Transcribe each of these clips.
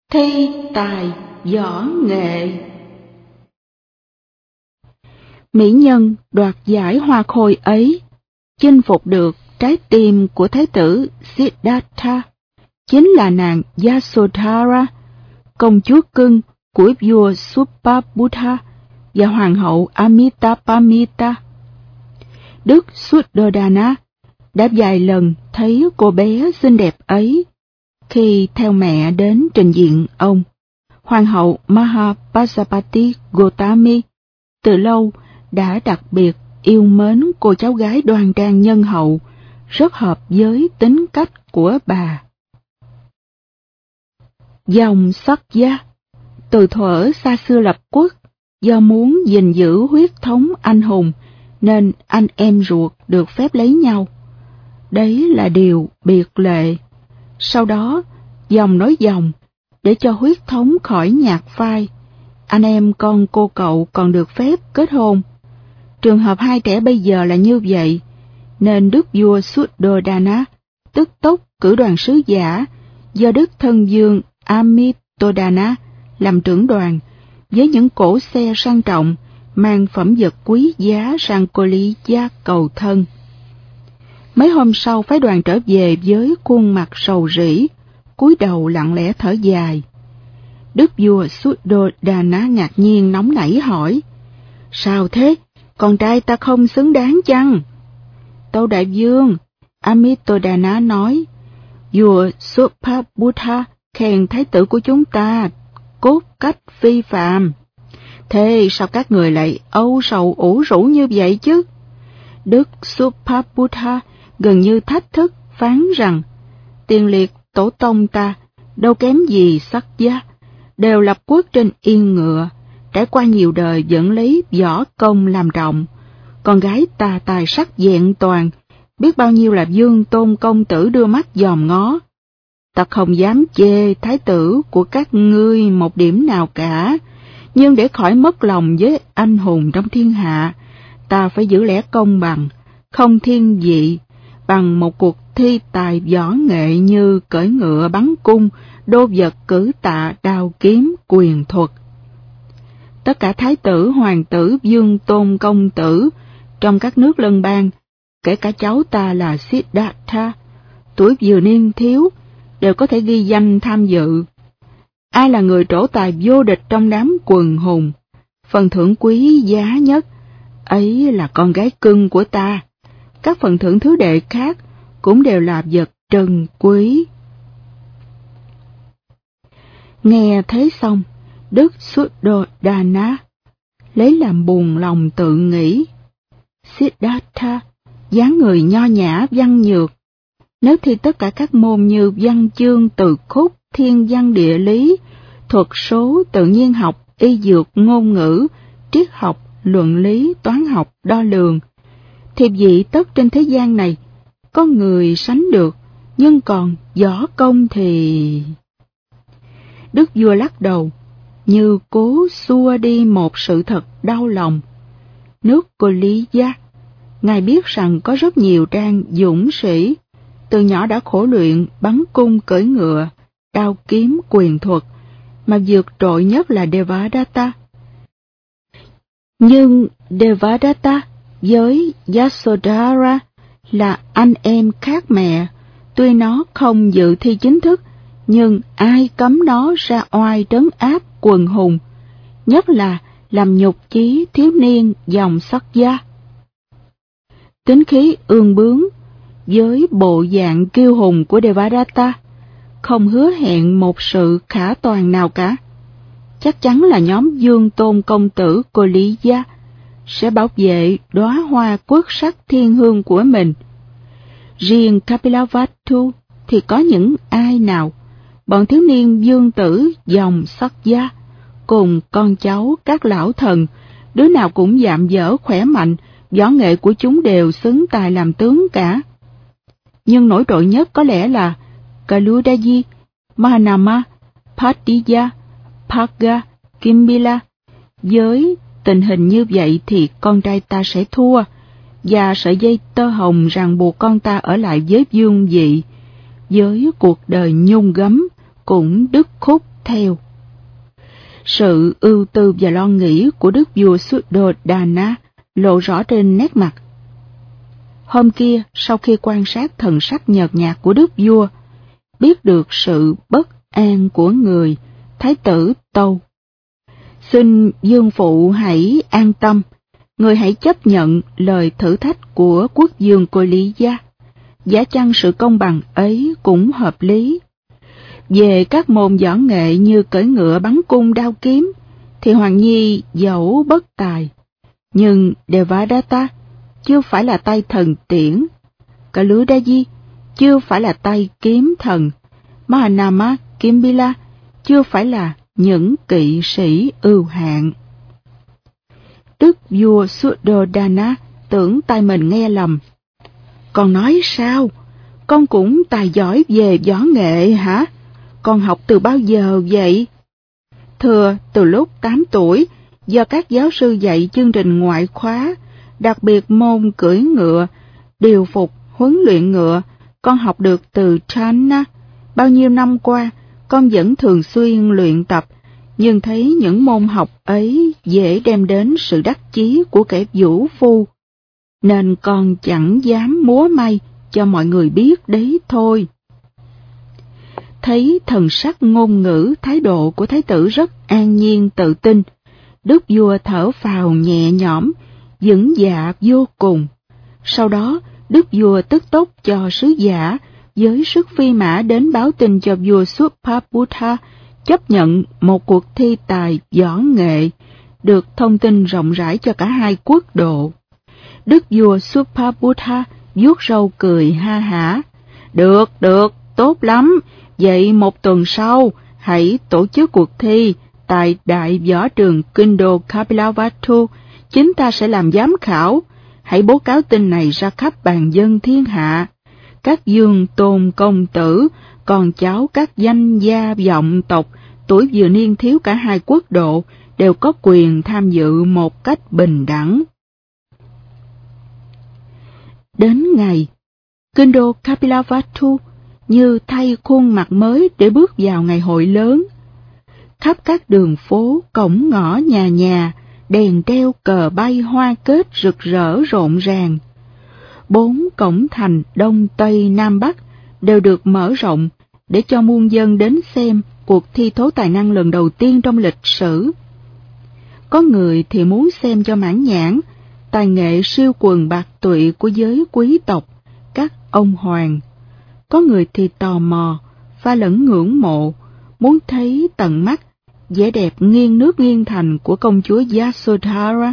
Thi tài võ nghệ. Mỹ nhân đoạt giải hoa khôi ấy, chinh phục được trái tim của thái tử Siddhartha, chính là nàng Yasodhara, công chúa cưng của vua Subhabuddha và hoàng hậu Amitabhamita. Đức Suddhodana đã vài lần thấy cô bé xinh đẹp ấy khi theo mẹ đến trình diện ông. Hoàng hậu Mahapajapati Gotami từ lâu đã đặc biệt yêu mến cô cháu gái đoan trang nhân hậu, rất hợp với tính cách của bà. Dòng Sakya từ thuở xa xưa lập quốc, do muốn gìn giữ huyết thống anh hùng nên anh em ruột được phép lấy nhau. Đấy là điều biệt lệ. Sau đó, dòng nối dòng, để cho huyết thống khỏi nhạt phai, anh em con cô cậu còn được phép kết hôn. Trường hợp hai trẻ bây giờ là như vậy, nên đức vua Suddhodana tức tốc cử đoàn sứ giả do đức thân vương Amitodana làm trưởng đoàn, với những cỗ xe sang trọng mang phẩm vật quý giá sang Koliya cầu thân. Mấy hôm sau phái đoàn trở về với khuôn mặt sầu rĩ, cúi đầu lặng lẽ thở dài. Đức vua Suddhodana ngạc nhiên nóng nảy hỏi: "Sao thế? Con trai ta không xứng đáng chăng?" "Tâu đại vương," Amitodana nói, "vua Subhabuddha khen thái tử của chúng ta cốt cách phi phàm. Thế sao các người lại âu sầu ủ rũ như vậy chứ?" Đức Subhabuddha gần như thách thức phán rằng: "Tiền liệt tổ tông ta đâu kém gì Sakya, đều lập quốc trên yên ngựa, trải qua nhiều đời vẫn lấy võ công làm trọng. Con gái ta tài sắc vẹn toàn, biết bao nhiêu là vương tôn công tử đưa mắt dòm ngó. Ta không dám chê thái tử của các ngươi một điểm nào cả, nhưng để khỏi mất lòng với anh hùng trong thiên hạ, ta phải giữ lẽ công bằng, không thiên vị, bằng một cuộc thi tài võ nghệ như cưỡi ngựa bắn cung, đô vật cử tạ, đao kiếm, quyền thuật. Tất cả thái tử, hoàng tử, vương tôn công tử trong các nước lân bang, kể cả cháu ta là Siddhartha, tuổi vừa niên thiếu, đều có thể ghi danh tham dự. Ai là người trổ tài vô địch trong đám quần hùng? Phần thưởng quý giá nhất ấy là con gái cưng của ta. Các phần thưởng thứ đệ khác cũng đều là vật trân quý." Nghe thế xong, đức Suddhodana lấy làm buồn lòng tự nghĩ: Siddhartha dáng người nho nhã văn nhược, nếu thi tất cả các môn như văn chương, từ khúc, thiên văn địa lý, thuật số, tự nhiên học, y dược, ngôn ngữ, triết học, luận lý, toán học, đo lường, thì vị tất trên thế gian này có người sánh được, nhưng còn võ công thì... Đức vua lắc đầu, như cố xua đi một sự thật đau lòng. Nước Koliya, ngài biết rằng có rất nhiều trang dũng sĩ, từ nhỏ đã khổ luyện bắn cung cưỡi ngựa, đao kiếm, quyền thuật, mà vượt trội nhất là Devadatta. Nhưng Devadatta với Yasodhara là anh em khác mẹ, tuy nó không dự thi chính thức, nhưng ai cấm nó ra oai trấn áp quần hùng, nhất là làm nhục chí thiếu niên dòng Sakya. Tính khí ương bướng với bộ dạng kiêu hùng của Devadatta không hứa hẹn một sự khả toàn nào cả. Chắc chắn là nhóm vương tôn công tử Koliya sẽ bảo vệ đóa hoa quốc sắc thiên hương của mình. Riêng Kapilavatthu thì có những ai nào? Bọn thiếu niên vương tử dòng Sakya cùng con cháu các lão thần, đứa nào cũng dạm dở khỏe mạnh, võ nghệ của chúng đều xứng tài làm tướng cả. Nhưng nổi trội nhất có lẽ là Kaludaji, Mahanama, Patiya, Bhaga, Kimbila. Với tình hình như vậy thì con trai ta sẽ thua, và sợi dây tơ hồng ràng buộc con ta ở lại với vương vị, với cuộc đời nhung gấm cũng đứt khúc theo. Sự ưu tư và lo nghĩ của đức vua Suddhodana lộ rõ trên nét mặt. Hôm kia, sau khi quan sát thần sắc nhợt nhạt của đức vua, biết được sự bất an của người, thái tử tâu: "Xin dương phụ hãy an tâm, người hãy chấp nhận lời thử thách của quốc vương Cô Lý Gia. Giá chăng sự công bằng ấy cũng hợp lý. Về các môn võ nghệ như cưỡi ngựa, bắn cung, đao kiếm, thì Hoàng Nhi dẫu bất tài, nhưng Devadatta chưa phải là tay thần tiễn, Kaludaji chưa phải là tay kiếm thần, Mahanama Kimbila chưa phải là những kỵ sĩ ưu hạng." Đức vua Suddhodana tưởng tai mình nghe lầm. "Con nói sao? Con cũng tài giỏi về võ nghệ hả? Con học từ bao giờ vậy?" "Thưa, từ lúc 8 tuổi, do các giáo sư dạy chương trình ngoại khóa, đặc biệt môn cưỡi ngựa, điều phục, huấn luyện ngựa, con học được từ Channa. Bao nhiêu năm qua, con vẫn thường xuyên luyện tập, nhưng thấy những môn học ấy dễ đem đến sự đắc chí của kẻ vũ phu, nên con chẳng dám múa may cho mọi người biết đấy thôi." Thấy thần sắc, ngôn ngữ, thái độ của thái tử rất an nhiên tự tin, đức vua thở phào nhẹ nhõm, vững dạ vô cùng. Sau đó, đức vua tức tốc cho sứ giả với sức phi mã đến báo tin cho vua Subhabhudha chấp nhận một cuộc thi tài võ nghệ, được thông tin rộng rãi cho cả hai quốc độ. Đức vua Subhabhudha vuốt râu cười ha hả: Được, tốt lắm. Vậy một tuần sau, hãy tổ chức cuộc thi tại Đại Võ Trường Kinh Đô Kapilavatthu. Chính ta sẽ làm giám khảo. Hãy báo cáo tin này ra khắp bàn dân thiên hạ. Các dương tôn công tử, con cháu các danh gia vọng tộc, tuổi vừa niên thiếu cả hai quốc độ, đều có quyền tham dự một cách bình đẳng. Đến ngày, Kinh Đô Kapilavatthu như thay khuôn mặt mới để bước vào ngày hội lớn. Khắp các đường phố, cổng ngõ nhà nhà, đèn treo, cờ bay, hoa kết rực rỡ rộn ràng. 4 cổng thành Đông, Tây, Nam, Bắc đều được mở rộng để cho muôn dân đến xem cuộc thi thố tài năng lần đầu tiên trong lịch sử. Có người thì muốn xem cho mãn nhãn tài nghệ siêu quần bạc tụy của giới quý tộc, các ông hoàng. Có người thì tò mò, pha lẫn ngưỡng mộ, muốn thấy tận mắt vẻ đẹp nghiêng nước nghiêng thành của công chúa Yasodhara.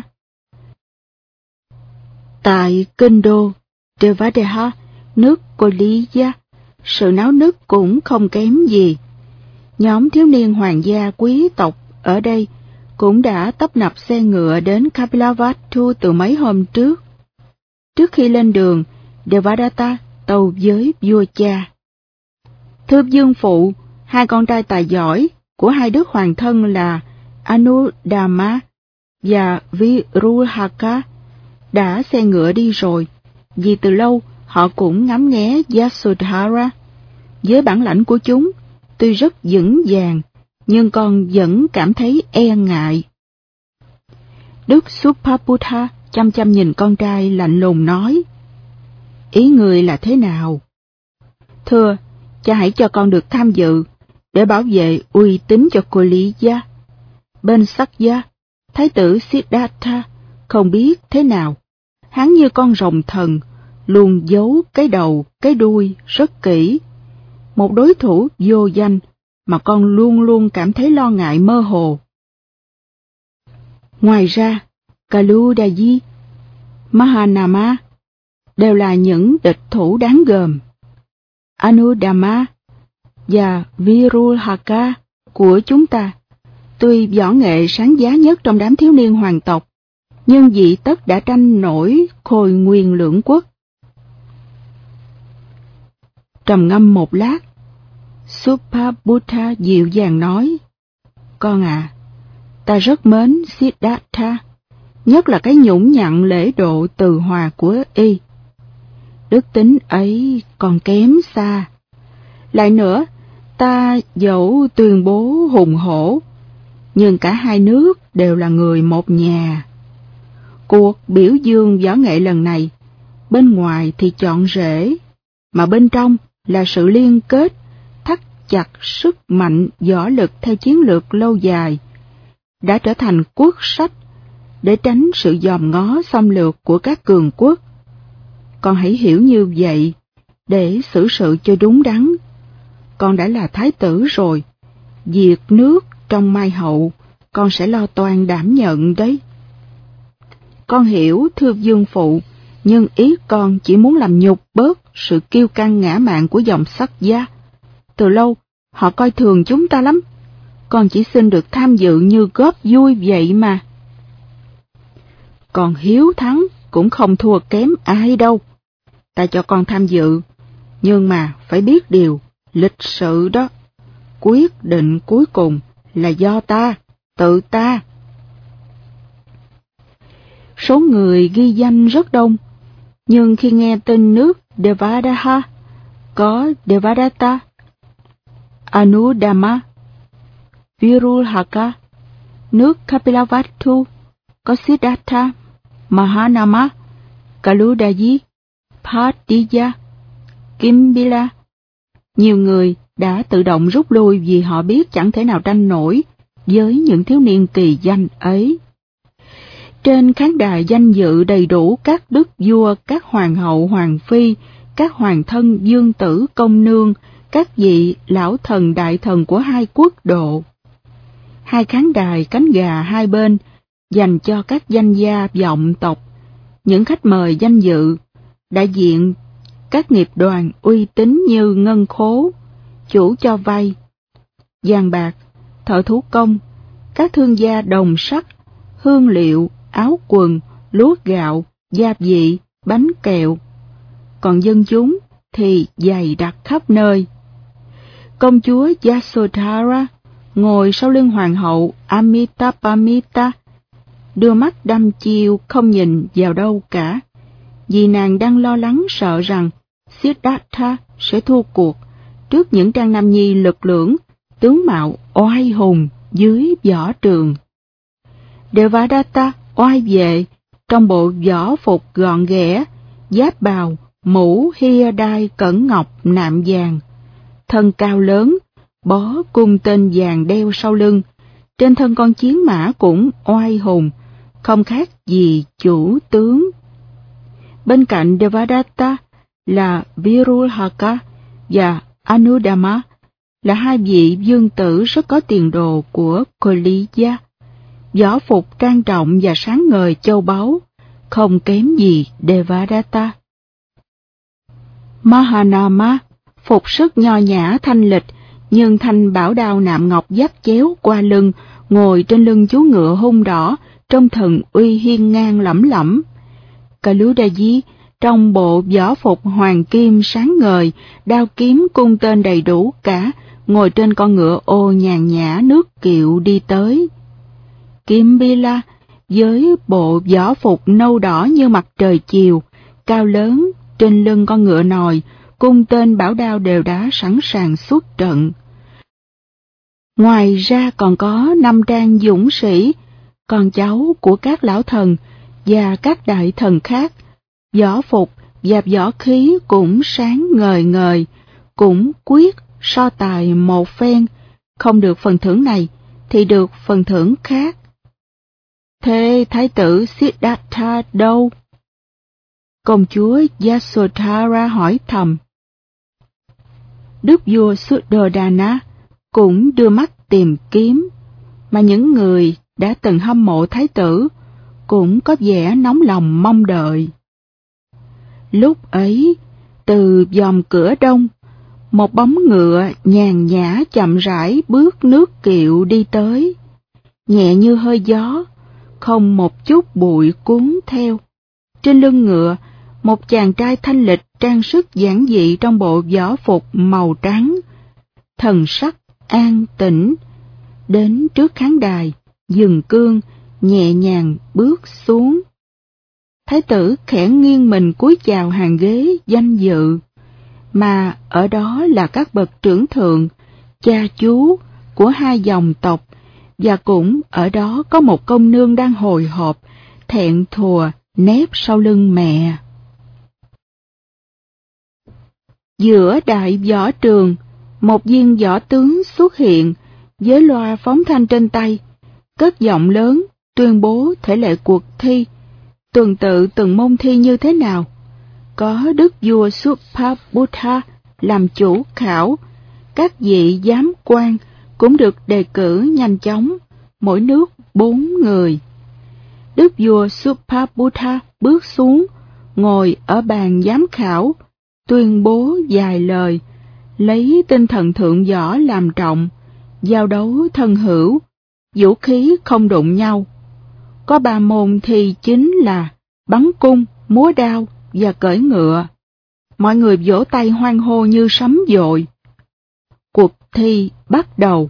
Tại kinh đô Devadeha, nước Koliya, sự náo nức cũng không kém gì. Nhóm thiếu niên hoàng gia quý tộc ở đây cũng đã tấp nập xe ngựa đến Kapilavatthu từ mấy hôm trước. Trước khi lên đường, Devadatta tâu với vua cha: Thưa dương phụ, 2 con trai tài giỏi của 2 đức hoàng thân là Anudama và Viruhaka đã xe ngựa đi rồi, vì từ lâu họ cũng ngắm nghé Yasodhara. Với bản lãnh của chúng, tuy rất vững vàng, nhưng con vẫn cảm thấy e ngại. Đức Subhabhudha chăm chăm nhìn con trai lạnh lùng nói: Ý người là thế nào? Thưa, cha hãy cho con được tham dự để bảo vệ uy tín cho Koliya. Bên Sakya, thái tử Siddhartha không biết thế nào, hắn như con rồng thần, luôn giấu cái đầu, cái đuôi rất kỹ. Một đối thủ vô danh mà con luôn luôn cảm thấy lo ngại mơ hồ. Ngoài ra, Kaludaji, Mahanama đều là những địch thủ đáng gờm. Anudama và Viruhaka của chúng ta, tuy võ nghệ sáng giá nhất trong đám thiếu niên hoàng tộc, nhưng vị tất đã tranh nổi khôi nguyên lưỡng quốc. Trầm ngâm một lát, Subhabhudha dịu dàng nói: Con à, ta rất mến Siddhartha, nhất là cái nhũng nhặn lễ độ từ hòa của y. Đức tính ấy còn kém xa. Lại nữa, Ta dẫu tuyên bố hùng hổ, nhưng cả hai nước đều là người một nhà. Cuộc biểu dương võ nghệ lần này, bên ngoài thì chọn rễ, mà bên trong là sự liên kết, thắt chặt sức mạnh võ lực theo chiến lược lâu dài, đã trở thành quốc sách để tránh sự dòm ngó xâm lược của các cường quốc. Con hãy hiểu như vậy để xử sự cho đúng đắn. Con đã là thái tử rồi, việc nước trong mai hậu con sẽ lo toan đảm nhận đấy. Con hiểu thưa vương phụ, nhưng ý con chỉ muốn làm nhục bớt sự kiêu căng ngã mạn của dòng Sắc Gia. Từ lâu họ coi thường chúng ta lắm. Con chỉ xin được tham dự như góp vui vậy mà. Còn hiếu thắng cũng không thua kém ai đâu. Ta cho con tham dự, nhưng mà phải biết điều, lịch sự đó. Quyết định cuối cùng là do ta, tự ta. Số người ghi danh rất đông, nhưng khi nghe tin nước Devadaha, có Devadatta, Anudama, Virulhaka, nước Kapilavatthu, có Siddhartha, Mahanama, Kaludaji, Patija, Kimbila. Nhiều người đã tự động rút lui vì họ biết chẳng thể nào tranh nổi với những thiếu niên kỳ danh ấy. Trên khán đài danh dự đầy đủ các đức vua, các hoàng hậu, hoàng phi, các hoàng thân, dương tử, công nương, các vị lão thần đại thần của hai quốc độ. Hai khán đài cánh gà hai bên dành cho các danh gia vọng tộc, những khách mời danh dự, đại diện các nghiệp đoàn uy tín như ngân khố, chủ cho vay, vàng bạc, thợ thủ công, các thương gia đồng sắt, hương liệu, áo quần, lúa gạo, gia vị, bánh kẹo. Còn dân chúng thì dày đặc khắp nơi. Công chúa Yasodhara ngồi sau lưng hoàng hậu Amitabhamita, đưa mắt đăm chiêu không nhìn vào đâu cả, vì nàng đang lo lắng sợ rằng Siddhartha sẽ thua cuộc trước những trang nam nhi lực lưỡng, tướng mạo oai hùng dưới võ trường. Devadatta oai vệ trong bộ võ phục gọn ghẽ, giáp bào, mũ hia đai cẩn ngọc nạm vàng, thân cao lớn, bó cung tên vàng đeo sau lưng, trên thân con chiến mã cũng oai hùng, không khác gì chủ tướng. Bên cạnh Devadatta là Virulhaka và Anudama, là hai vị vương tử rất có tiền đồ của Koliya. Võ phục trang trọng và sáng ngời châu báu, không kém gì Devadatta. Mahanama phục sức nho nhã thanh lịch, nhưng thanh bảo đao nạm ngọc dắt chéo qua lưng, ngồi trên lưng chú ngựa hung đỏ, trong thần uy hiên ngang lẫm lẫm. Kaludaji trong bộ võ phục hoàng kim sáng ngời, đao kiếm cung tên đầy đủ cả, ngồi trên con ngựa ô nhàn nhã nước kiệu đi tới. Kimbila với bộ võ phục nâu đỏ như mặt trời chiều, cao lớn, trên lưng con ngựa nòi, cung tên bảo đao đều đã sẵn sàng xuất trận. Ngoài ra còn có 5 trang dũng sĩ, con cháu của các lão thần và các đại thần khác, võ phục và võ khí cũng sáng ngời ngời, cũng quyết so tài một phen, không được phần thưởng này thì được phần thưởng khác. Thế thái tử Siddhartha đâu? Công chúa Yasodhara hỏi thầm. Đức vua Suddhodana cũng đưa mắt tìm kiếm, mà những người đã từng hâm mộ thái tử cũng có vẻ nóng lòng mong đợi. Lúc ấy, từ dòm cửa đông, một bóng ngựa nhàn nhã chậm rãi bước nước kiệu đi tới, nhẹ như hơi gió, không một chút bụi cuốn theo. Trên lưng ngựa, một chàng trai thanh lịch trang sức giản dị trong bộ võ phục màu trắng, thần sắc an tĩnh, đến trước khán đài, dừng cương, nhẹ nhàng bước xuống. Thái tử khẽ nghiêng mình cúi chào hàng ghế danh dự, mà ở đó là các bậc trưởng thượng, cha chú của hai dòng tộc, và cũng ở đó có một công nương đang hồi hộp, thẹn thùa nép sau lưng mẹ. Giữa đại võ trường, một viên võ tướng xuất hiện với loa phóng thanh trên tay, cất giọng lớn tuyên bố thể lệ cuộc thi, tuần tự từng môn thi như thế nào. Có đức vua Subhabudha làm chủ khảo, các vị giám quan cũng được đề cử nhanh chóng, mỗi nước 4 người. Đức vua Subhabudha bước xuống, ngồi ở bàn giám khảo, tuyên bố vài lời, lấy tinh thần thượng võ làm trọng, giao đấu thân hữu, vũ khí không đụng nhau. Có 3 môn thi chính là bắn cung, múa đao và cưỡi ngựa. Mọi người vỗ tay hoan hô như sấm dội. Cuộc thi bắt đầu.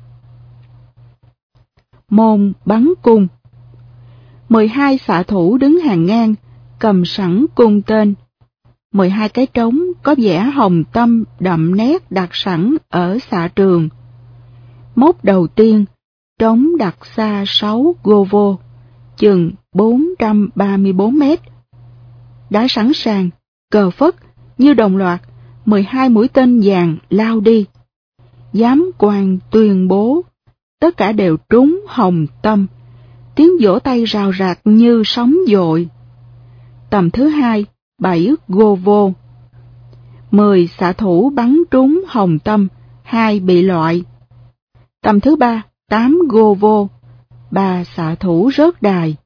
Môn bắn cung. 12 xạ thủ đứng hàng ngang, cầm sẵn cung tên. 12 cái trống có vẽ hồng tâm đậm nét đặt sẵn ở xạ trường. Mốc đầu tiên, trống đặt xa 6 govo, chừng 434 mét. Đã sẵn sàng, cờ phất, như đồng loạt, 12 mũi tên vàng lao đi. Giám quan tuyên bố, tất cả đều trúng hồng tâm, tiếng vỗ tay rào rạc như sóng dội. Tầm thứ 2, 7 govo. 10 xạ thủ bắn trúng hồng tâm, 2 bị loại. Tầm thứ 3, 8 govo, 3 xạ thủ rớt đài.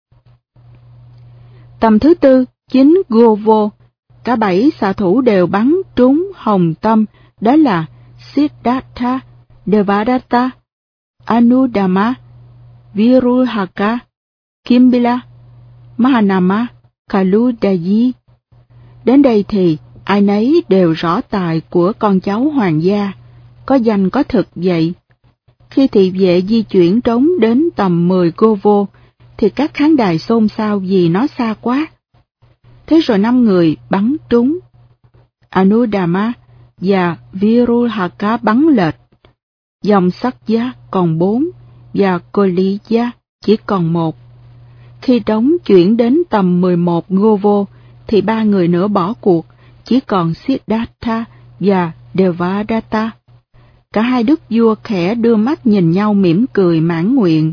Tầm thứ 4, 9 govo, cả 7 xạ thủ đều bắn trúng hồng tâm, đó là Siddhartha, Devadatta, Anudama, Viruhaka, Kimbila, Mahanama, Kaludayi. Đến đây thì ai nấy đều rõ tài của con cháu hoàng gia, có danh có thực vậy. Khi thị vệ di chuyển trống đến tầm 10 govo, thì các khán đài xôn xao vì nó xa quá. Thế rồi 5 người bắn trúng. Anudama và Viruhaka bắn lệch. Dòng Sakya còn 4 và Koliya chỉ còn 1. Khi trống chuyển đến tầm 11 govo thì 3 người nữa bỏ cuộc, chỉ còn Siddhartha và Devadatta. Cả hai đức vua khẽ đưa mắt nhìn nhau mỉm cười mãn nguyện.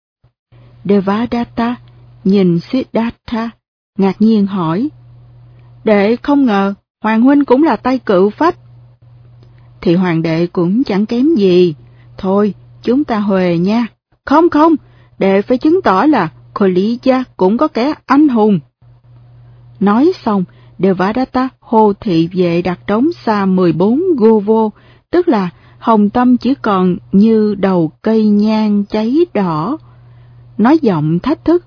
Devadatta nhìn Siddhartha, ngạc nhiên hỏi, đệ không ngờ hoàng huynh cũng là tay cự phách. Thì hoàng đệ cũng chẳng kém gì, thôi chúng ta huề nha. Không, đệ phải chứng tỏ là Koliya cũng có kẻ anh hùng. Nói xong, Devadatta hô thị vệ đặt trống xa 14 govo, tức là hồng tâm chỉ còn như đầu cây nhang cháy đỏ. Nói giọng thách thức,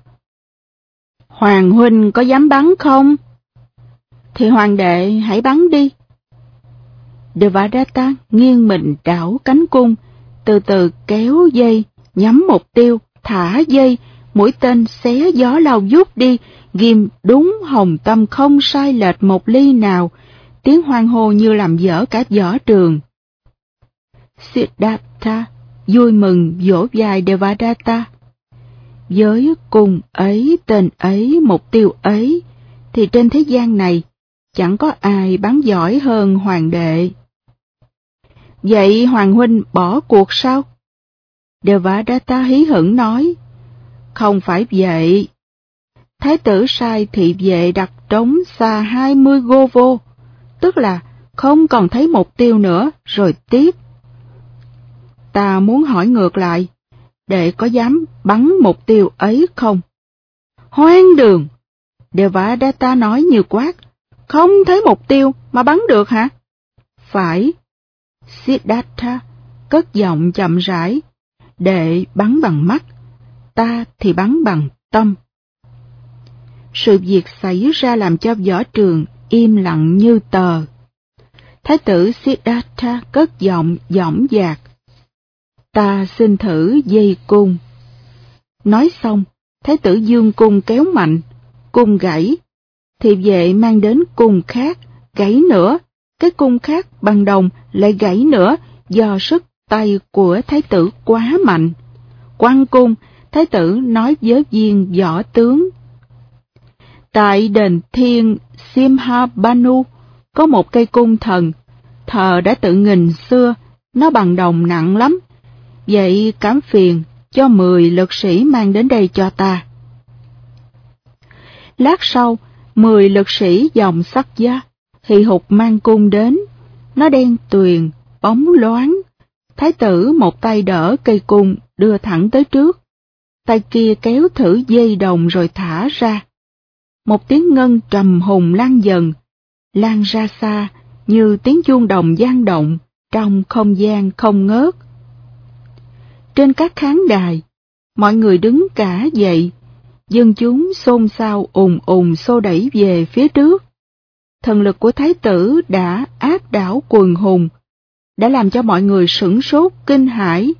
hoàng huynh có dám bắn không? Thì hoàng đệ hãy bắn đi. Devadatta nghiêng mình đảo cánh cung, từ từ kéo dây, nhắm mục tiêu, thả dây, mũi tên xé gió lao vút đi, ghim đúng hồng tâm không sai lệch một ly nào, tiếng hoan hô như làm dở cả võ trường. Siddhartha vui mừng vỗ vai Devadatta. Với cung ấy, tên ấy, mục tiêu ấy, thì trên thế gian này chẳng có ai bắn giỏi hơn hoàng đệ. Vậy hoàng huynh bỏ cuộc sao? Devadatta hí hửng nói, không phải vậy. Thái tử sai thị vệ đặt trống xa 20 govo, tức là không còn thấy mục tiêu nữa, rồi tiếp. Ta muốn hỏi ngược lại, đệ có dám bắn mục tiêu ấy không? Hoang đường! Devadatta nói như quát, không thấy mục tiêu mà bắn được hả? Phải. Siddhartha cất giọng chậm rãi, đệ bắn bằng mắt, ta thì bắn bằng tâm. Sự việc xảy ra làm cho võ trường im lặng như tờ. Thái tử Siddhartha cất giọng dõng dạc, ta xin thử dây cung. Nói xong, thái tử dương cung kéo mạnh, cung gãy. Thị vệ mang đến cung khác, gãy nữa, cái cung khác bằng đồng lại gãy nữa do sức tay của thái tử quá mạnh. Quan cung, thái tử nói với viên võ tướng. Tại đền thiên Simhabanu có một cây cung thần, thờ đã tự nghìn xưa, nó bằng đồng nặng lắm. Vậy cảm phiền cho 10 lực sĩ mang đến đây cho ta. Lát sau, 10 lực sĩ dòng sắc giá, hì hục mang cung đến. Nó đen tuyền, bóng loáng. Thái tử một tay đỡ cây cung đưa thẳng tới trước. Tay kia kéo thử dây đồng rồi thả ra. Một tiếng ngân trầm hùng lan dần, lan ra xa như tiếng chuông đồng vang động trong không gian không ngớt. Trên các khán đài, mọi người đứng cả dậy, dân chúng xôn xao ùn ùn xô đẩy về phía trước. Thần lực của thái tử đã áp đảo quần hùng, đã làm cho mọi người sửng sốt kinh hãi.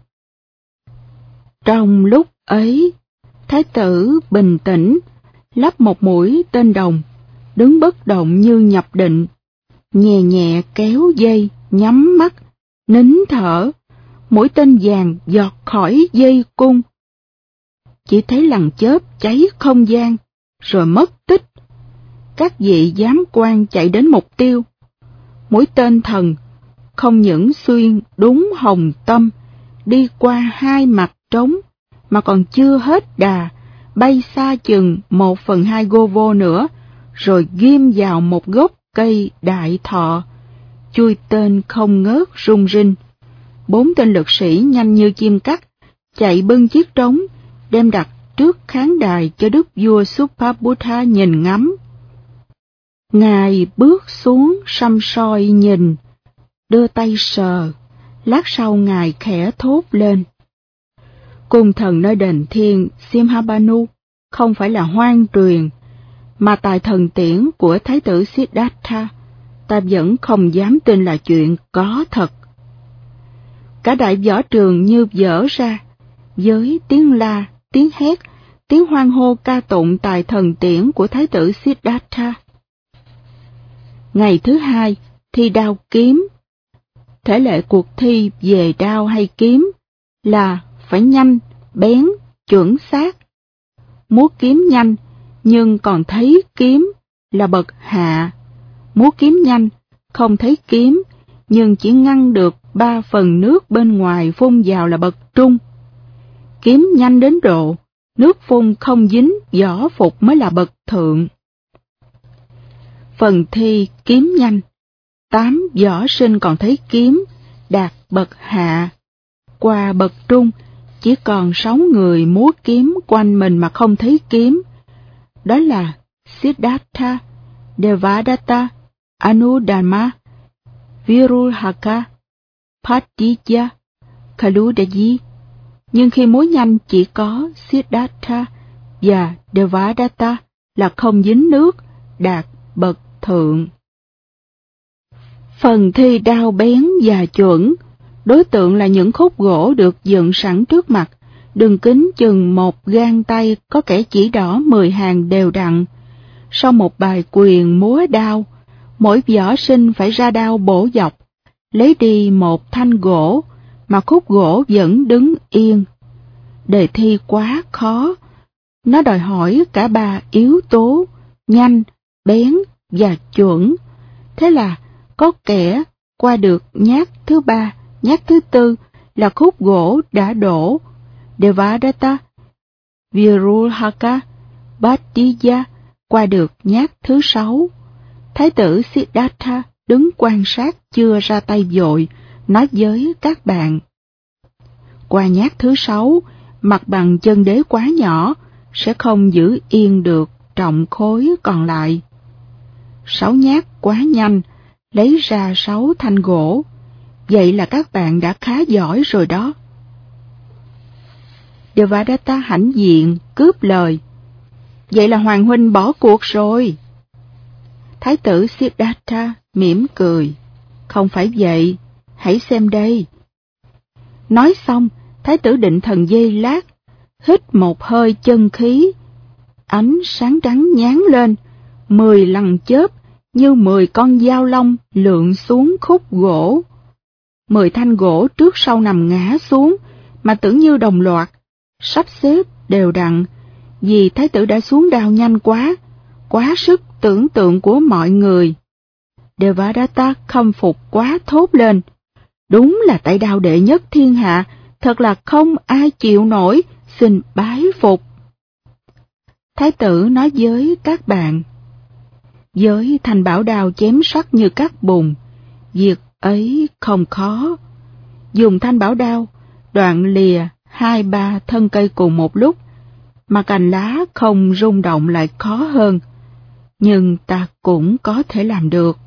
Trong lúc ấy, thái tử bình tĩnh, lắp một mũi tên đồng, đứng bất động như nhập định, nhẹ nhẹ kéo dây, nhắm mắt, nín thở, mũi tên vàng giọt khỏi dây cung. Chỉ thấy lằn chớp cháy không gian, rồi mất tích. Các vị giám quan chạy đến mục tiêu. Mũi tên thần không những xuyên đúng hồng tâm, đi qua 2 mặt trống, mà còn chưa hết đà, bay xa chừng 1/2 gô vô nữa, rồi ghim vào một gốc cây đại thọ. Chui tên không ngớt rung rinh. 4 tên lực sĩ nhanh như chim cắt, chạy bưng chiếc trống, đem đặt trước khán đài cho đức vua Supabudha nhìn ngắm. Ngài bước xuống săm soi nhìn, đưa tay sờ, lát sau Ngài khẽ thốt lên. Cung thần nơi đền thiên Simhabanu không phải là hoang truyền, mà tài thần tiễn của thái tử Siddhartha, ta vẫn không dám tin là chuyện có thật. Cả đại võ trường như vỡ ra, với tiếng la, tiếng hét, tiếng hoan hô ca tụng tài thần tiễn của thái tử Siddhartha. Ngày thứ 2, thi đao kiếm. Thể lệ cuộc thi về đao hay kiếm là phải nhanh, bén, chuẩn xác. Múa kiếm nhanh, nhưng còn thấy kiếm là bậc hạ. Múa kiếm nhanh, không thấy kiếm, nhưng chỉ ngăn được 3 phần nước bên ngoài phun vào là bậc trung. Kiếm nhanh đến độ, nước phun không dính võ phục mới là bậc thượng. Phần thi kiếm nhanh, 8 võ sinh còn thấy kiếm, đạt bậc hạ. Qua bậc trung, chỉ còn 6 người múa kiếm quanh mình mà không thấy kiếm. Đó là Siddhartha, Devadatta, Anudama, Viruhaka, Patija, Kaludaji. Nhưng khi múa nhanh chỉ có Siddhartha và Devadatta là không dính nước, đạt bậc thượng. Phần thi đao bén và chuẩn, đối tượng là những khúc gỗ được dựng sẵn trước mặt, đường kính chừng 1 gang tay, có kẻ chỉ đỏ 10 hàng đều đặn. Sau một bài quyền múa đao, mỗi võ sinh phải ra đao bổ dọc, lấy đi một thanh gỗ, mà khúc gỗ vẫn đứng yên. Đề thi quá khó, nó đòi hỏi cả 3 yếu tố, nhanh, bén và chuẩn. Thế là có kẻ qua được nhát thứ 3, nhát thứ 4 là khúc gỗ đã đổ. Devadatta, Viruhaka, Bhattija qua được nhát thứ 6. Thái tử Siddhartha đứng quan sát chưa ra tay vội, nói với các bạn. Qua nhát thứ 6, mặt bằng chân đế quá nhỏ, sẽ không giữ yên được trọng khối còn lại. 6 nhát quá nhanh, lấy ra 6 thanh gỗ. Vậy là các bạn đã khá giỏi rồi đó. Devadatta hãnh diện, cướp lời. Vậy là Hoàng huynh bỏ cuộc rồi. Thái tử Siddhartha mỉm cười. Không phải vậy, hãy xem đây. Nói xong, thái tử định thần giây lát, hít một hơi chân khí. Ánh sáng trắng nháng lên, 10 lằn chớp như 10 con dao long lượn xuống khúc gỗ. 10 thanh gỗ trước sau nằm ngã xuống, mà tưởng như đồng loạt, sắp xếp đều đặn, vì thái tử đã xuống đao nhanh quá sức tưởng tượng của mọi người. Devadatta khâm phục quá thốt lên, đúng là tay đao đệ nhất thiên hạ, thật là không ai chịu nổi, xin bái phục. Thái tử nói với các bạn, với thanh bảo đao chém sắc như cắt bùn, việc ấy không khó. Dùng thanh bảo đao, đoạn lìa 2-3 thân cây cùng một lúc, mà cành lá không rung động lại khó hơn, nhưng ta cũng có thể làm được.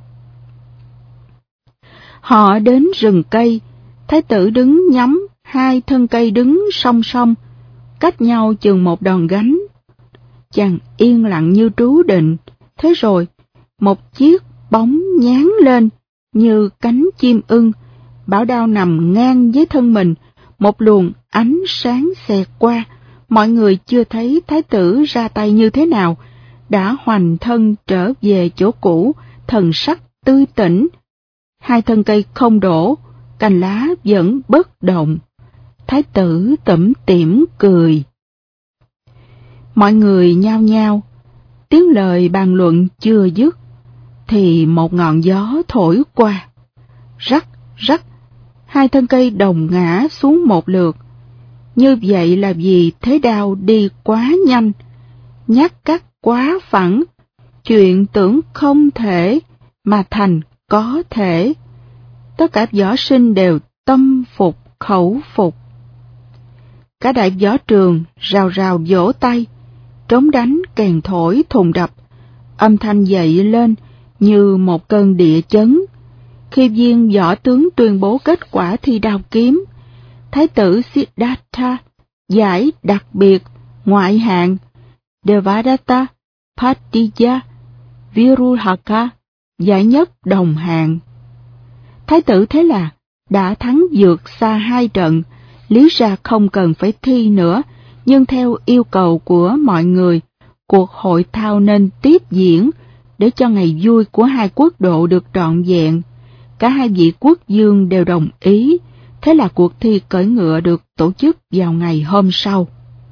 Họ đến rừng cây, thái tử đứng nhắm 2 thân cây đứng song song, cách nhau chừng 1 đòn gánh. Chàng yên lặng như trú định, thế rồi một chiếc bóng nhán lên như cánh chim ưng, bảo đao nằm ngang với thân mình, một luồng ánh sáng xẹt qua. Mọi người chưa thấy thái tử ra tay như thế nào, đã hoành thân trở về chỗ cũ, thần sắc tươi tỉnh. 2 thân cây không đổ, cành lá vẫn bất động. Thái tử tủm tỉm cười. Mọi người nhao nhao, tiếng lời bàn luận chưa dứt, thì một ngọn gió thổi qua. Rắc, rắc, 2 thân cây đồng ngã xuống một lượt. Như vậy là vì thế đao đi quá nhanh, nhát cắt quá phẳng, chuyện tưởng không thể mà thành có thể. Tất cả võ sinh đều tâm phục khẩu phục. Cả đại võ trường rào rào vỗ tay, trống đánh kèn thổi thùng đập, âm thanh dậy lên như một cơn địa chấn. Khi viên võ tướng tuyên bố kết quả thi đao kiếm, thái tử Siddhartha giải đặc biệt ngoại hạng, Devadatta Patija Viruhaka giải nhất đồng hạng. Thái tử thế là đã thắng vượt xa 2 trận, lý ra không cần phải thi nữa, nhưng theo yêu cầu của mọi người, cuộc hội thao nên tiếp diễn để cho ngày vui của 2 quốc độ được trọn vẹn. Cả 2 vị quốc vương đều đồng ý, thế là cuộc thi cưỡi ngựa được tổ chức vào ngày hôm sau.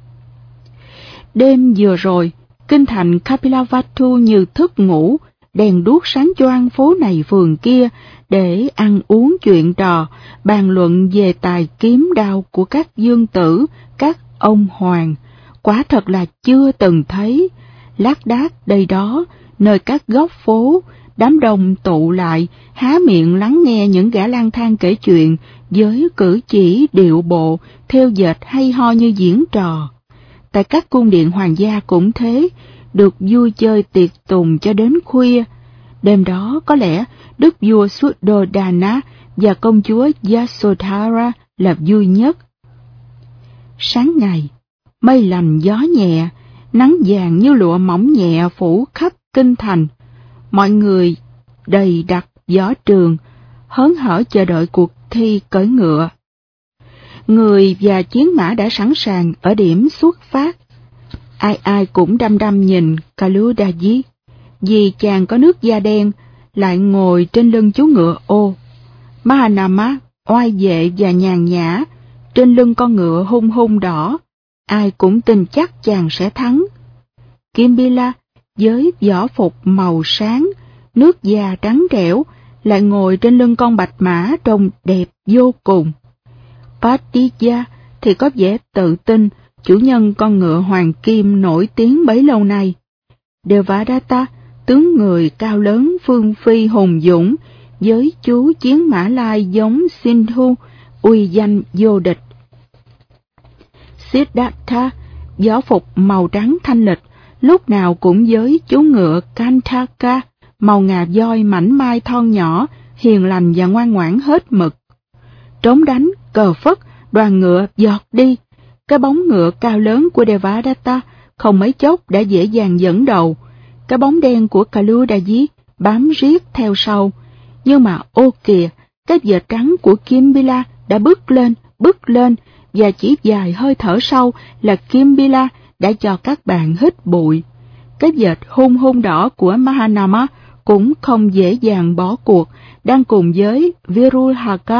Đêm vừa rồi, kinh thành Kapilavatthu như thức ngủ, đèn đuốc sáng choang phố này phường kia để ăn uống chuyện trò, bàn luận về tài kiếm đao của các vương tử, các ông hoàng. Quả thật là chưa từng thấy. Lác đác đây đó, nơi các góc phố, đám đông tụ lại, há miệng lắng nghe những gã lang thang kể chuyện, với cử chỉ điệu bộ, thêu dệt hay ho như diễn trò. Tại các cung điện hoàng gia cũng thế, được vui chơi tiệc tùng cho đến khuya. Đêm đó có lẽ đức vua Suddhodana và công chúa Yasodhara là vui nhất. Sáng ngày, mây lành gió nhẹ, nắng vàng như lụa mỏng nhẹ phủ khắp kinh thành. Mọi người đầy đặc võ trường, hớn hở chờ đợi cuộc thi cưỡi ngựa. Người và chiến mã đã sẵn sàng ở điểm xuất phát. Ai ai cũng đăm đăm nhìn Kaludaji, vì chàng có nước da đen, lại ngồi trên lưng chú ngựa ô. Mahanama oai vệ và nhàn nhã, trên lưng con ngựa hung hung đỏ, ai cũng tin chắc chàng sẽ thắng. Kimbila với võ phục màu sáng, nước da trắng trẻo, lại ngồi trên lưng con bạch mã trông đẹp vô cùng. Patija thì có vẻ tự tin, chủ nhân con ngựa hoàng kim nổi tiếng bấy lâu nay. Devadatta, tướng người cao lớn phương phi hùng dũng, với chú chiến mã lai giống Sindhu, uy danh vô địch. Siddhartha, võ phục màu trắng thanh lịch, lúc nào cũng với chú ngựa Kantaka, màu ngà voi mảnh mai thon nhỏ, hiền lành và ngoan ngoãn hết mực. Trống đánh, cờ phất, đoàn ngựa giọt đi. Cái bóng ngựa cao lớn của Devadatta không mấy chốc đã dễ dàng dẫn đầu. Cái bóng đen của Kaludaji bám riết theo sau. Nhưng mà ô kìa, cái vệt trắng của Kimbila đã bước lên, và chỉ vài hơi thở sau là Kimbila đã cho các bạn hít bụi. Cái vệt hung hung đỏ của Mahanama cũng không dễ dàng bỏ cuộc, đang cùng với Viruhaka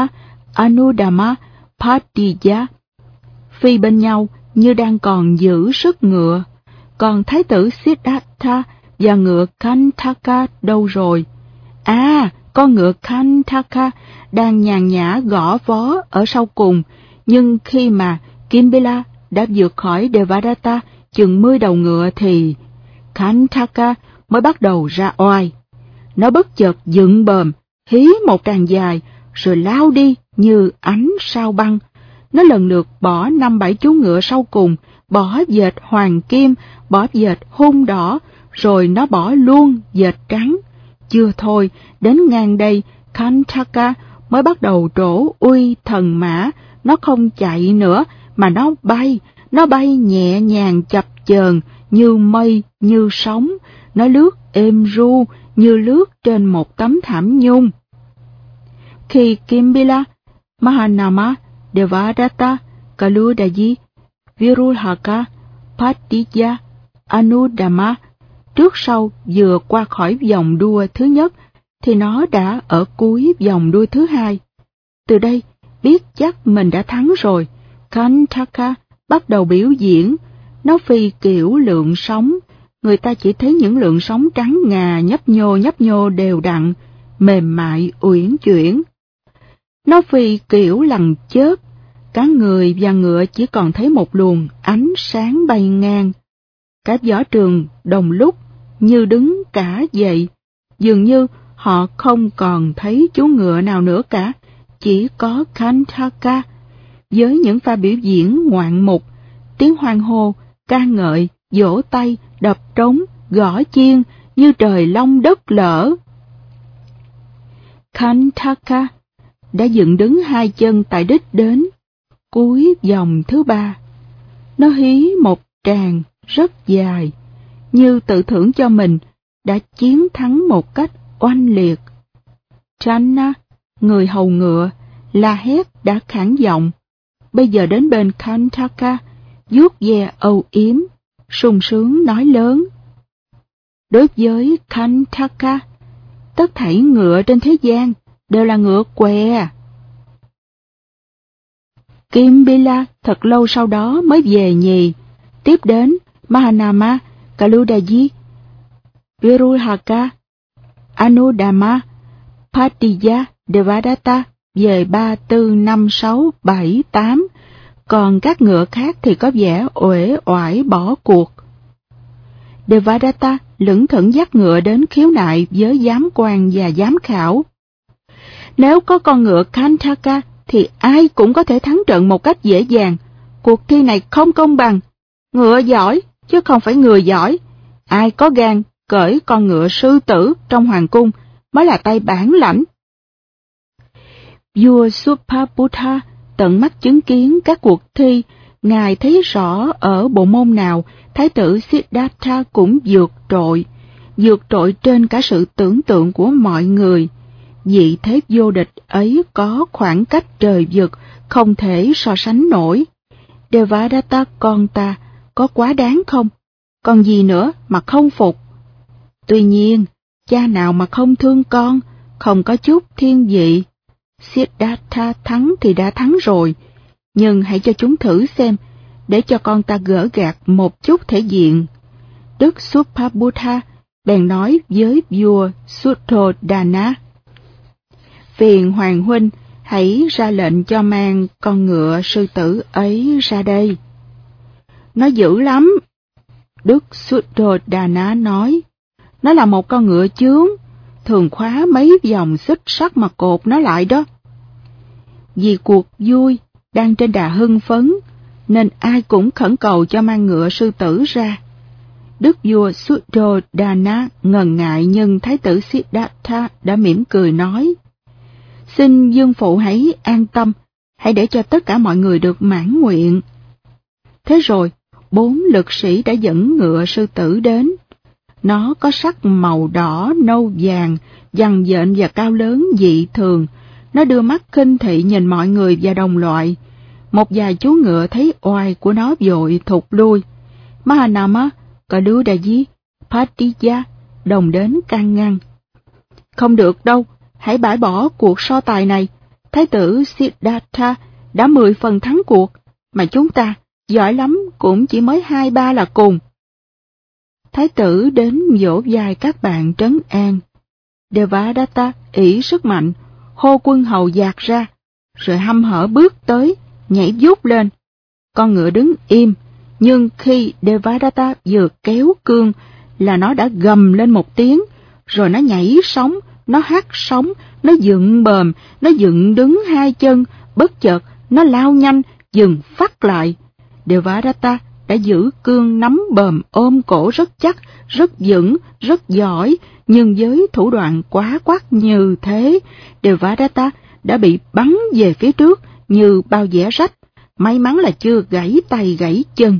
Anudama Patiya phi bên nhau như đang còn giữ sức ngựa. Còn thái tử Siddhartha và ngựa Kantaka đâu rồi? À, con ngựa Kantaka đang nhàn nhã gõ vó ở sau cùng, nhưng khi mà Kimbila đã vượt khỏi Devadatta chừng 10 đầu ngựa thì Kantaka mới bắt đầu ra oai. Nó bất chợt dựng bờm, hí một tràng dài, rồi lao đi như ánh sao băng. Nó lần lượt bỏ 5-7 chú ngựa sau cùng, bỏ dệt hoàng kim, bỏ dệt hung đỏ, rồi nó bỏ luôn dệt trắng. Chưa thôi, đến ngang đây, Kantaka mới bắt đầu trổ uy thần mã. Nó không chạy nữa, mà nó bay nhẹ nhàng chập chờn, như mây, như sóng. Nó lướt êm ru, như lướt trên một tấm thảm nhung. Khi Kimbila, Mahanama, Devadatta, Kaludaji, Virulhaka, Patiya, Anudama trước sau vừa qua khỏi vòng đua thứ nhất, thì nó đã ở cuối vòng đua thứ hai. Từ đây, biết chắc mình đã thắng rồi, Kantaka bắt đầu biểu diễn. Nó phi kiểu lượn sóng, người ta chỉ thấy những lượn sóng trắng ngà nhấp nhô đều đặn, mềm mại uyển chuyển. Nó phi kiểu lằn chớp, cả người và ngựa chỉ còn thấy một luồng ánh sáng bay ngang. Cả võ trường đồng lúc như đứng cả dậy, dường như họ không còn thấy chú ngựa nào nữa cả, chỉ có Kantaka. Với những pha biểu diễn ngoạn mục, tiếng hoan hô, ca ngợi, vỗ tay, đập trống, gõ chiên như trời long đất lở. Kantaka đã dựng đứng hai chân tại đích đến cuối vòng thứ ba. Nó hí một tràng rất dài, như tự thưởng cho mình đã chiến thắng một cách oanh liệt. Channa, người hầu ngựa, la hét đã khản giọng, bây giờ đến bên Kantaka, vuốt ve âu yếm, sung sướng nói lớn. Đối với Kantaka, tất thảy ngựa trên thế gian đều là ngựa què. Kimbila thật lâu sau đó mới về nhì, tiếp đến Mahanama, Kaludaji, Virulhaka, Anudama, Patiya, Devadatta về 3, 4, 5, 6, 7, 8, còn các ngựa khác thì có vẻ uể oải bỏ cuộc. Devadatta lững thững dắt ngựa đến khiếu nại với giám quan và giám khảo. Nếu có con ngựa Kantaka thì ai cũng có thể thắng trận một cách dễ dàng. Cuộc thi này không công bằng. Ngựa giỏi chứ không phải người giỏi. Ai có gan cởi con ngựa sư tử trong hoàng cung mới là tay bản lãnh. Vua Supaputta tận mắt chứng kiến các cuộc thi, ngài thấy rõ ở bộ môn nào thái tử Siddhartha cũng vượt trội trên cả sự tưởng tượng của mọi người. Vị thế vô địch ấy có khoảng cách trời vực, không thể so sánh nổi. Devadatta con ta có quá đáng không? Còn gì nữa mà không phục? Tuy nhiên, cha nào mà không thương con, không có chút thiên vị. Siddhartha thắng thì đã thắng rồi, nhưng hãy cho chúng thử xem, để cho con ta gỡ gạc một chút thể diện. Đức Supaputta bèn nói với vua Suddhodana: phiền hoàng huynh hãy ra lệnh cho mang con ngựa sư tử ấy ra đây. Nó dữ lắm. Đức Suddhodana nói, nó là một con ngựa chướng, thường khóa mấy vòng xích sắt mà cột nó lại đó. Vì cuộc vui đang trên đà hưng phấn, nên ai cũng khẩn cầu cho mang ngựa sư tử ra. Đức vua Suddhodana ngần ngại, nhưng thái tử Siddhartha đã mỉm cười nói: xin dương phụ hãy an tâm, hãy để cho tất cả mọi người được mãn nguyện. Thế rồi, 4 lực sĩ đã dẫn ngựa sư tử đến. Nó có sắc màu đỏ, nâu vàng, vằn vện và cao lớn dị thường. Nó đưa mắt khinh thị nhìn mọi người và đồng loại. Một vài chú ngựa thấy oai của nó vội thụt lui. Mahanama, Kaludaji, Patiya đồng đến can ngăn. Không được đâu, hãy bãi bỏ cuộc so tài này. Thái tử Siddhartha đã 10 phần thắng cuộc, mà chúng ta, giỏi lắm cũng chỉ mới 2-3 là cùng. Thái tử đến vỗ vai các bạn trấn an. Devadatta ỷ sức mạnh, hô quân hầu dạt ra, rồi hăm hở bước tới, nhảy vút lên. Con ngựa đứng im, nhưng khi Devadatta vừa kéo cương là nó đã gầm lên một tiếng, rồi nó nhảy sóng, nó hắt sóng, nó dựng bờm, nó dựng đứng hai chân, bất chợt nó lao nhanh, dừng phắt lại. Devadatta đã giữ cương nắm bờm ôm cổ rất chắc, rất vững, rất giỏi, nhưng với thủ đoạn quá quắt như thế, Devadatta đã bị bắn về phía trước như bao dẻ rách, may mắn là chưa gãy tay gãy chân.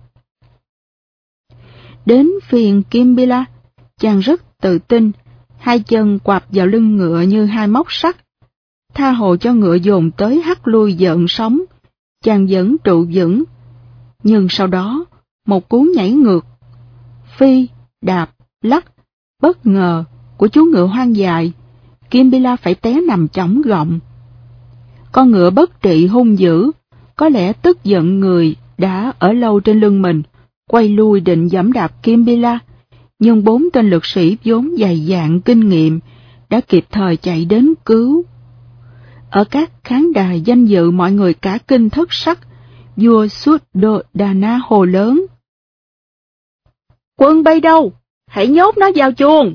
Đến phiền Kimbila, chàng rất tự tin, hai chân quạp vào lưng ngựa như hai móc sắt, tha hồ cho ngựa dồn tới hắt lui dợn sóng, chàng vẫn trụ vững. Nhưng sau đó, một cú nhảy ngược, phi, đạp, lắc, bất ngờ của chú ngựa hoang dại, Kimbila phải té nằm chõng gọng. Con ngựa bất trị hung dữ, có lẽ tức giận người đã ở lâu trên lưng mình, quay lui định giẫm đạp Kimbila, nhưng 4 tên lực sĩ vốn dày dạn kinh nghiệm đã kịp thời chạy đến cứu. Ở các khán đài danh dự mọi người cả kinh thất sắc, vua Suddhodana hồ lớn: "Quân bay đâu? Hãy nhốt nó vào chuồng!"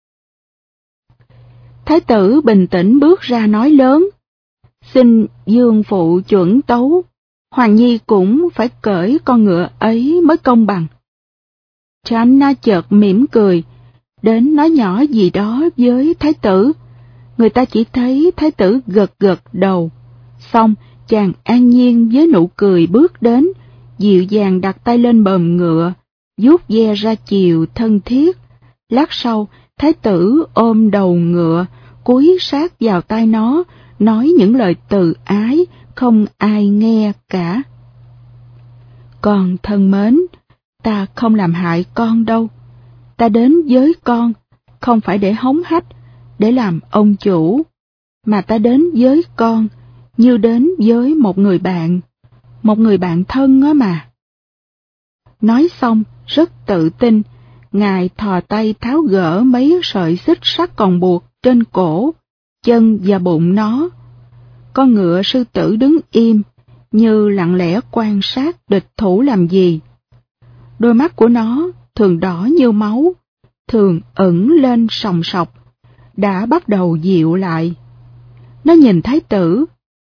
Thái tử bình tĩnh bước ra nói lớn: "Xin dương phụ chuẩn tấu, Hoàng Nhi cũng phải cởi con ngựa ấy mới công bằng." Channa chợt mỉm cười, đến nói nhỏ gì đó với thái tử. Người ta chỉ thấy thái tử gật gật đầu. Xong, chàng an nhiên với nụ cười bước đến, dịu dàng đặt tay lên bờm ngựa, vuốt ve ra chiều thân thiết. Lát sau, thái tử ôm đầu ngựa, cúi sát vào tai nó, nói những lời từ ái, không ai nghe cả. "Con thân mến, ta không làm hại con đâu. Ta đến với con, không phải để hống hách, để làm ông chủ, mà ta đến với con như đến với một người bạn thân á mà." Nói xong, rất tự tin, ngài thò tay tháo gỡ mấy sợi xích sắt còn buộc trên cổ, chân và bụng nó. Con ngựa sư tử đứng im, như lặng lẽ quan sát địch thủ làm gì. Đôi mắt của nó thường đỏ như máu, thường ửng lên sòng sọc, đã bắt đầu dịu lại. Nó nhìn thái tử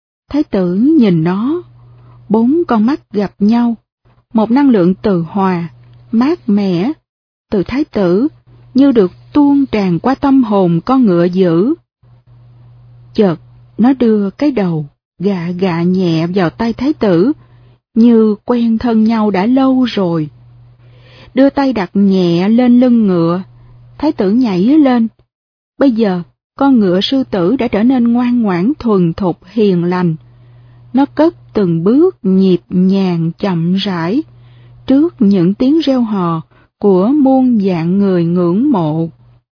nhìn nó. 4 con mắt gặp nhau, một năng lượng từ hòa, mát mẻ, từ thái tử như được tuôn tràn qua tâm hồn con ngựa dữ. Chợt nó đưa cái đầu gạ gạ nhẹ vào tay thái tử, như quen thân nhau đã lâu rồi. Đưa tay đặt nhẹ lên lưng ngựa, thái tử nhảy lên. Bây giờ, con ngựa sư tử đã trở nên ngoan ngoãn thuần thục hiền lành. Nó cất từng bước nhịp nhàng chậm rãi, trước những tiếng reo hò của muôn vạn người ngưỡng mộ.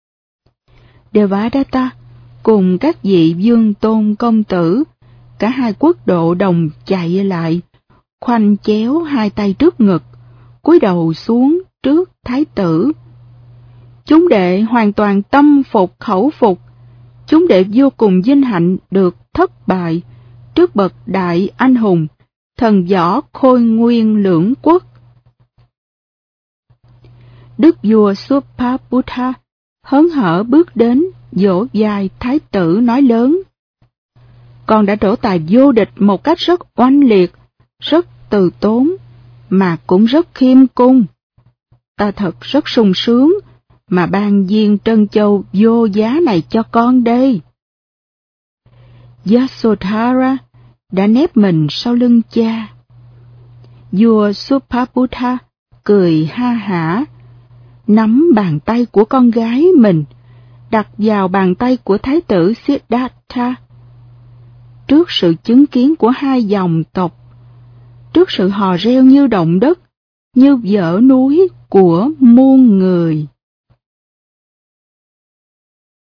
Devadatta cùng các vị vương tôn công tử, cả hai quốc độ đồng chạy lại, khoanh chéo hai tay trước ngực, cúi đầu xuống trước thái tử. Chúng đệ hoàn toàn tâm phục khẩu phục, chúng đệ vô cùng vinh hạnh được thất bại trước bậc đại anh hùng, thần võ khôi nguyên lưỡng quốc. Đức vua Supabudha hớn hở bước đến, vỗ vai thái tử nói lớn: "Con đã trổ tài vô địch một cách rất oanh liệt, rất từ tốn, mà cũng rất khiêm cung. Ta thật rất sung sướng mà ban viên trân châu vô giá này cho con đây." Yasodhara đã nép mình sau lưng cha. Vua Supabudha cười ha hả, nắm bàn tay của con gái mình, đặt vào bàn tay của thái tử Siddhartha. Trước sự chứng kiến của hai dòng tộc, trước sự hò reo như động đất, như vỡ núi của muôn người.